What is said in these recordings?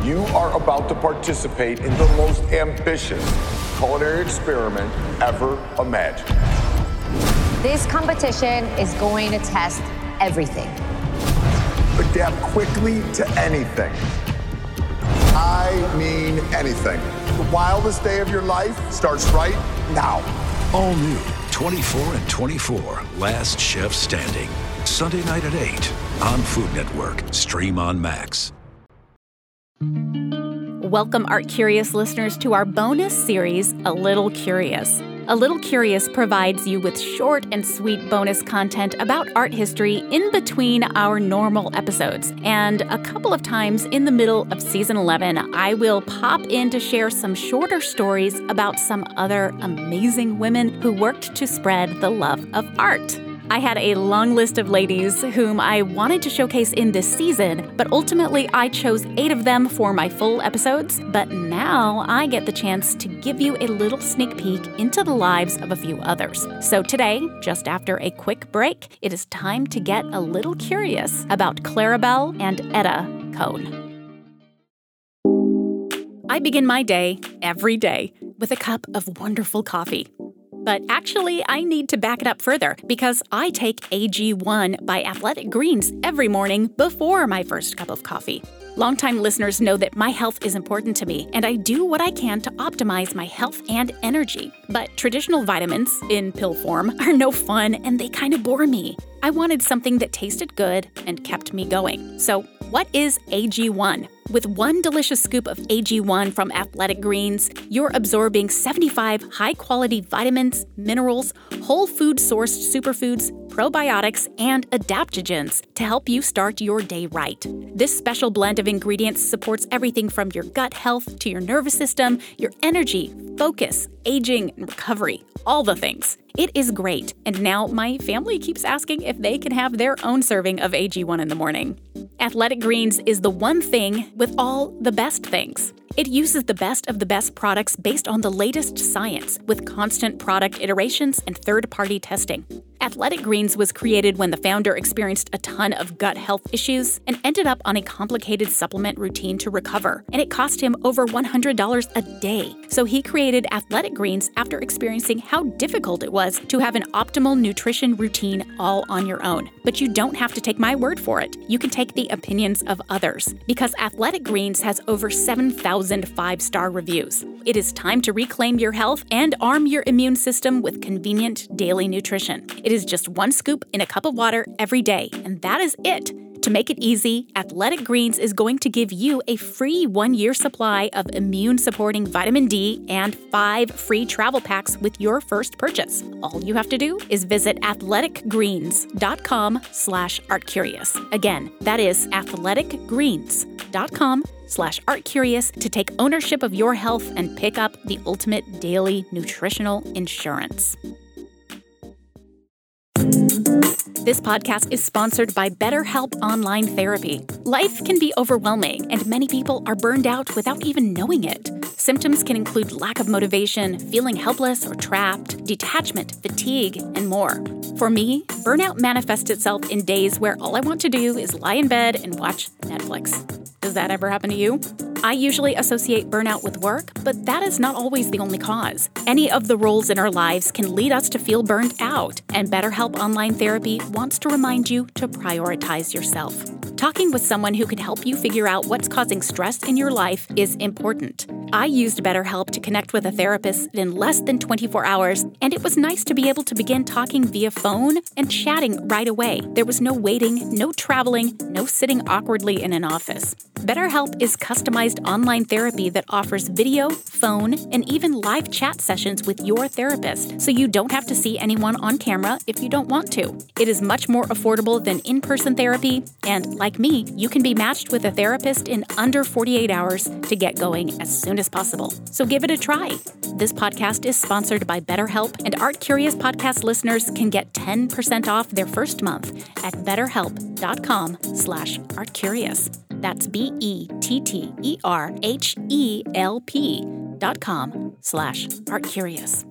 You are about to participate in the most ambitious culinary experiment ever imagined. This competition is going to test everything. Adapt quickly to anything. I mean anything. The wildest day of your life starts right now. All new 24 and 24, Last Chef Standing. Sunday night at 8 on Food Network. Stream on Max. Welcome, Art Curious listeners, to our bonus series, A Little Curious. A Little Curious provides you with short and sweet bonus content about art history in between our normal episodes. And a couple of times in the middle of season 11, I will pop in to share some shorter stories about some other amazing women who worked to spread the love of art. I had a long list of ladies whom I wanted to showcase in this season, but ultimately I chose 8 of them for my full episodes. But now I get the chance to give you a little sneak peek into the lives of a few others. So today, just after a quick break, it is time to get a little curious about Clarabelle and Etta Cohn. I begin my day, every day, with a cup of wonderful coffee. But actually, I need to back it up further because I take AG1 by Athletic Greens every morning before my first cup of coffee. Longtime listeners know that my health is important to me, and I do what I can to optimize my health and energy. But traditional vitamins, in pill form, are no fun and they kind of bore me. I wanted something that tasted good and kept me going. So, what is AG1? With one delicious scoop of AG1 from Athletic Greens, you're absorbing 75 high-quality vitamins, minerals, whole food-sourced superfoods, probiotics, and adaptogens to help you start your day right. This special blend of ingredients supports everything from your gut health to your nervous system, your energy, focus, aging, and recovery. All the things. It is great, and now my family keeps asking if they can have their own serving of AG1 in the morning. Athletic Greens is the one thing with all the best things. It uses the best of the best products based on the latest science, with constant product iterations and third-party testing. Athletic Greens was created when the founder experienced a ton of gut health issues and ended up on a complicated supplement routine to recover, and it cost him over $100 a day. So he created Athletic Greens after experiencing how difficult it was to have an optimal nutrition routine all on your own. But you don't have to take my word for it. You can take the opinions of others, because Athletic Greens has over 7,000 5-star reviews. It is time to reclaim your health and arm your immune system with convenient daily nutrition. It is just one scoop in a cup of water every day, and that is it. To make it easy, Athletic Greens is going to give you a free 1-year supply of immune-supporting vitamin D and 5 free travel packs with your first purchase. All you have to do is visit athleticgreens.com/artcurious. Again, that is athleticgreens.com/artcurious to take ownership of your health and pick up the ultimate daily nutritional insurance. This podcast is sponsored by BetterHelp Online Therapy. Life can be overwhelming, and many people are burned out without even knowing it. Symptoms can include lack of motivation, feeling helpless or trapped, detachment, fatigue, and more. For me, burnout manifests itself in days where all I want to do is lie in bed and watch Netflix. Does that ever happen to you? I usually associate burnout with work, but that is not always the only cause. Any of the roles in our lives can lead us to feel burned out, and BetterHelp Online Therapy wants to remind you to prioritize yourself. Talking with someone who can help you figure out what's causing stress in your life is important. I used BetterHelp to connect with a therapist in less than 24 hours, and it was nice to be able to begin talking via phone and chatting right away. There was no waiting, no traveling, no sitting awkwardly in an office. BetterHelp is customized online therapy that offers video, phone, and even live chat sessions with your therapist, so you don't have to see anyone on camera if you don't want to. It is much more affordable than in-person therapy, and like me, you can be matched with a therapist in under 48 hours to get going as soon as possible. So give it a try. This podcast is sponsored by BetterHelp, and Art Curious podcast listeners can get 10% off their first month at betterhelp.com/artcurious. That's BetterHelp.com/artcurious.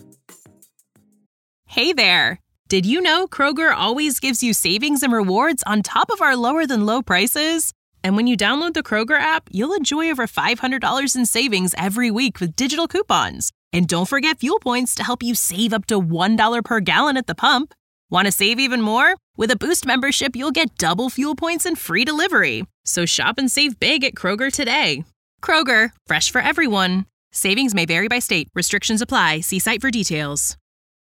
Hey there! Did you know Kroger always gives you savings and rewards on top of our lower than low prices? And when you download the Kroger app, you'll enjoy over $500 in savings every week with digital coupons. And don't forget fuel points to help you save up to $1 per gallon at the pump. Want to save even more? With a Boost membership, you'll get double fuel points and free delivery. So shop and save big at Kroger today. Kroger, fresh for everyone. Savings may vary by state. Restrictions apply. See site for details.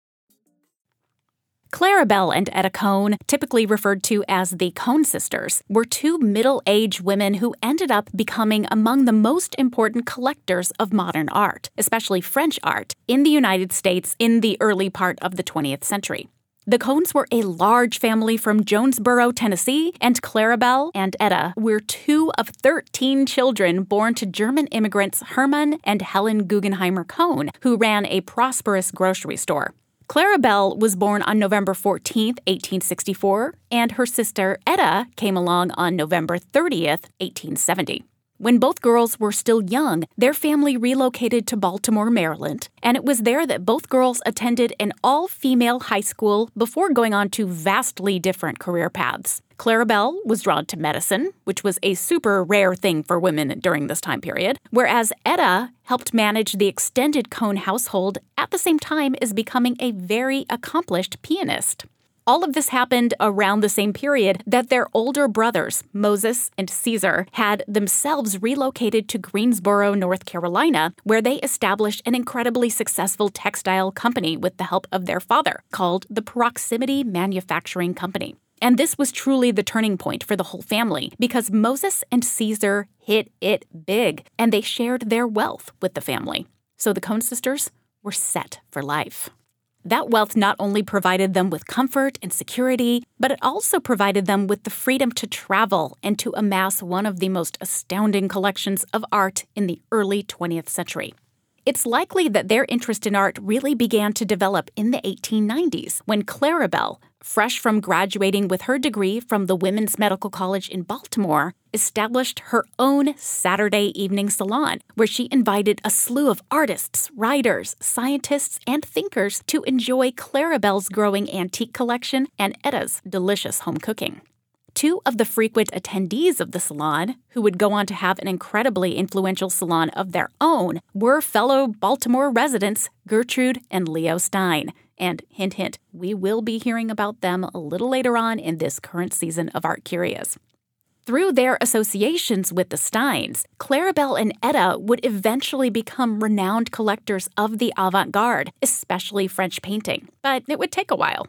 Clarabelle and Etta Cohn, typically referred to as the Cohn sisters, were two middle-aged women who ended up becoming among the most important collectors of modern art, especially French art, in the United States in the early part of the 20th century. The Cohns were a large family from Jonesboro, Tennessee, and Clarabelle and Etta were two of 13 children born to German immigrants Hermann and Helen Guggenheimer Cohn, who ran a prosperous grocery store. Clarabelle was born on November 14, 1864, and her sister Etta came along on November 30, 1870. When both girls were still young, their family relocated to Baltimore, Maryland, and it was there that both girls attended an all-female high school before going on to vastly different career paths. Clarabelle was drawn to medicine, which was a super rare thing for women during this time period, whereas Etta helped manage the extended Cohn household at the same time as becoming a very accomplished pianist. All of this happened around the same period that their older brothers, Moses and Caesar, had themselves relocated to Greensboro, North Carolina, where they established an incredibly successful textile company with the help of their father, called the Proximity Manufacturing Company. And this was truly the turning point for the whole family, because Moses and Caesar hit it big, and they shared their wealth with the family. So the Cohn sisters were set for life. That wealth not only provided them with comfort and security, but it also provided them with the freedom to travel and to amass one of the most astounding collections of art in the early 20th century. It's likely that their interest in art really began to develop in the 1890s when Clarabelle, fresh from graduating with her degree from the Women's Medical College in Baltimore, established her own Saturday evening salon where she invited a slew of artists, writers, scientists, and thinkers to enjoy Clarabelle's growing antique collection and Etta's delicious home cooking. Two of the frequent attendees of the salon, who would go on to have an incredibly influential salon of their own, were fellow Baltimore residents Gertrude and Leo Stein. And hint, hint, we will be hearing about them a little later on in this current season of Art Curious. Through their associations with the Steins, Clarabelle and Etta would eventually become renowned collectors of the avant-garde, especially French painting. But it would take a while.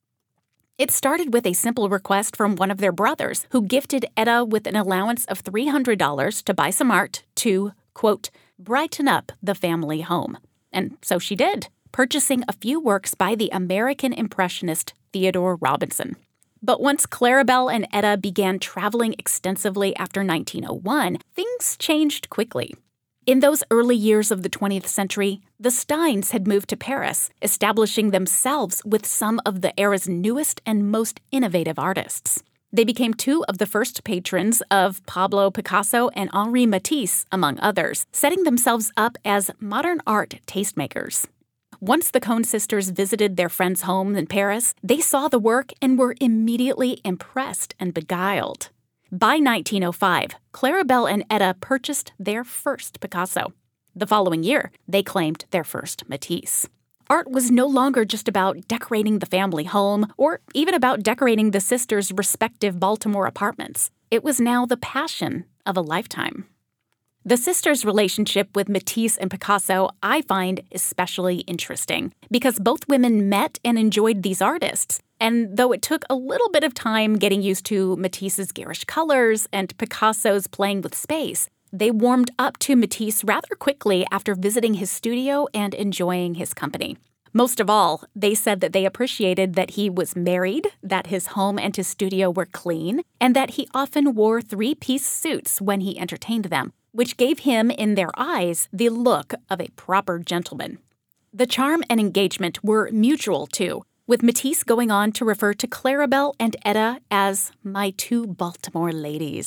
It started with a simple request from one of their brothers, who gifted Etta with an allowance of $300 to buy some art to, quote, brighten up the family home. And so she did, purchasing a few works by the American Impressionist Theodore Robinson. But once Clarabelle and Etta began traveling extensively after 1901, things changed quickly. In those early years of the 20th century, the Steins had moved to Paris, establishing themselves with some of the era's newest and most innovative artists. They became two of the first patrons of Pablo Picasso and Henri Matisse, among others, setting themselves up as modern art tastemakers. Once the Cohn sisters visited their friend's home in Paris, they saw the work and were immediately impressed and beguiled. By 1905, Clarabelle and Etta purchased their first Picasso. The following year, they claimed their first Matisse. Art was no longer just about decorating the family home or even about decorating the sisters' respective Baltimore apartments. It was now the passion of a lifetime. The sisters' relationship with Matisse and Picasso I find especially interesting because both women met and enjoyed these artists. And though it took a little bit of time getting used to Matisse's garish colors and Picasso's playing with space, they warmed up to Matisse rather quickly after visiting his studio and enjoying his company. Most of all, they said that they appreciated that he was married, that his home and his studio were clean, and that he often wore three-piece suits when he entertained them, which gave him, in their eyes, the look of a proper gentleman. The charm and engagement were mutual, too, with Matisse going on to refer to Clarabelle and Etta as my two Baltimore ladies.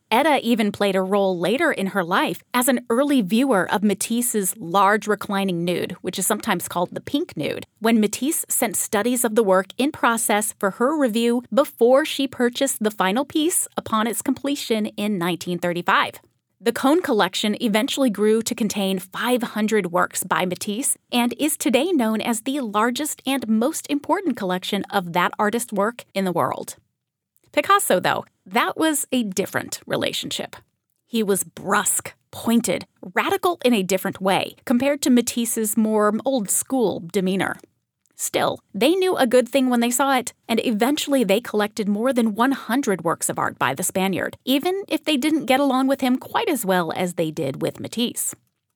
Etta even played a role later in her life as an early viewer of Matisse's large reclining nude, which is sometimes called the pink nude, when Matisse sent studies of the work in process for her review before she purchased the final piece upon its completion in 1935. The Kohn collection eventually grew to contain 500 works by Matisse and is today known as the largest and most important collection of that artist's work in the world. Picasso, though, that was a different relationship. He was brusque, pointed, radical in a different way compared to Matisse's more old-school demeanor. Still, they knew a good thing when they saw it, and eventually they collected more than 100 works of art by the Spaniard, even if they didn't get along with him quite as well as they did with Matisse.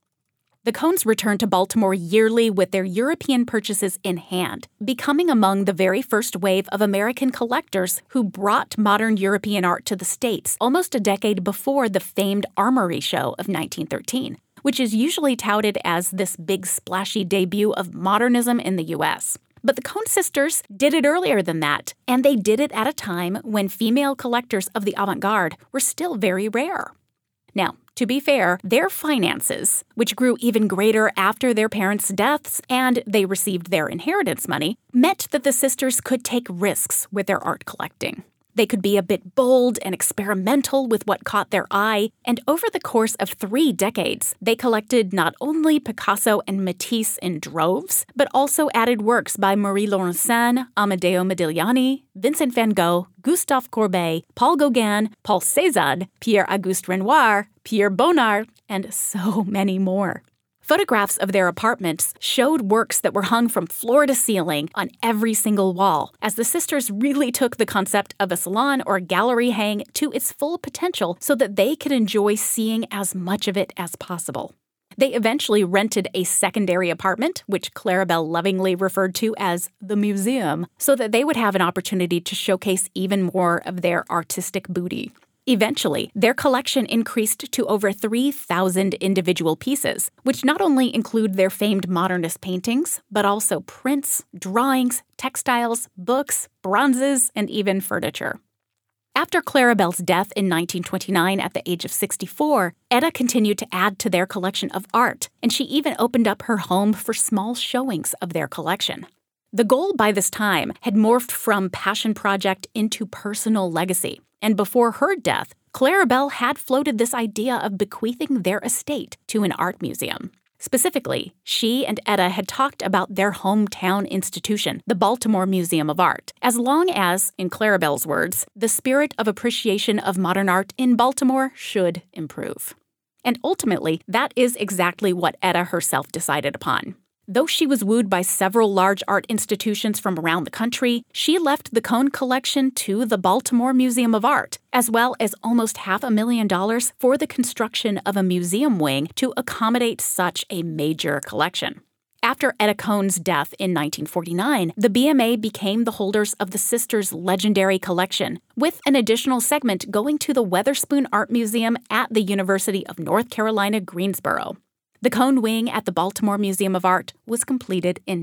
The Kohns returned to Baltimore yearly with their European purchases in hand, becoming among the very first wave of American collectors who brought modern European art to the States almost a decade before the famed Armory Show of 1913, which is usually touted as this big splashy debut of modernism in the U.S. But the Kohn sisters did it earlier than that, and they did it at a time when female collectors of the avant-garde were still very rare. Now, to be fair, their finances, which grew even greater after their parents' deaths and they received their inheritance money, meant that the sisters could take risks with their art collecting. They could be a bit bold and experimental with what caught their eye, and over the course of 3 decades, they collected not only Picasso and Matisse in droves, but also added works by Marie Laurencin, Amedeo Modigliani, Vincent van Gogh, Gustave Courbet, Paul Gauguin, Paul Cézanne, Pierre-Auguste Renoir, Pierre Bonnard, and so many more. Photographs of their apartments showed works that were hung from floor to ceiling on every single wall, as the sisters really took the concept of a salon or gallery hang to its full potential so that they could enjoy seeing as much of it as possible. They eventually rented a secondary apartment, which Claribel lovingly referred to as the museum, so that they would have an opportunity to showcase even more of their artistic booty. Eventually, their collection increased to over 3,000 individual pieces, which not only include their famed modernist paintings, but also prints, drawings, textiles, books, bronzes, and even furniture. After Claribel's death in 1929 at the age of 64, Etta continued to add to their collection of art, and she even opened up her home for small showings of their collection. The goal by this time had morphed from passion project into personal legacy. And before her death, Claribel had floated this idea of bequeathing their estate to an art museum. Specifically, she and Etta had talked about their hometown institution, the Baltimore Museum of Art, as long as, in Claribel's words, the spirit of appreciation of modern art in Baltimore should improve. And ultimately, that is exactly what Etta herself decided upon. Though she was wooed by several large art institutions from around the country, she left the Kohn collection to the Baltimore Museum of Art, as well as almost $500,000 for the construction of a museum wing to accommodate such a major collection. After Etta Kohn's death in 1949, the BMA became the holders of the sisters' legendary collection, with an additional segment going to the Weatherspoon Art Museum at the University of North Carolina, Greensboro. The Kohn wing at the Baltimore Museum of Art was completed in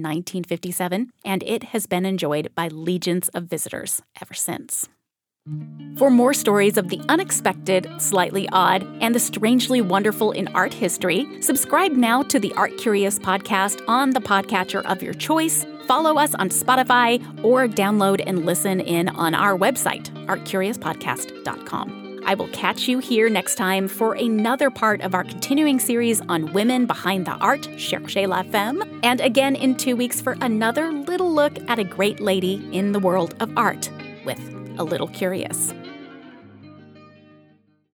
1957, and it has been enjoyed by legions of visitors ever since. For more stories of the unexpected, slightly odd, and the strangely wonderful in art history, subscribe now to the Art Curious podcast on the podcatcher of your choice, follow us on Spotify, or download and listen in on our website, artcuriouspodcast.com. I will catch you here next time for another part of our continuing series on women behind the art, Cherchez la femme, and again in 2 weeks for another little look at a great lady in the world of art with A Little Curious.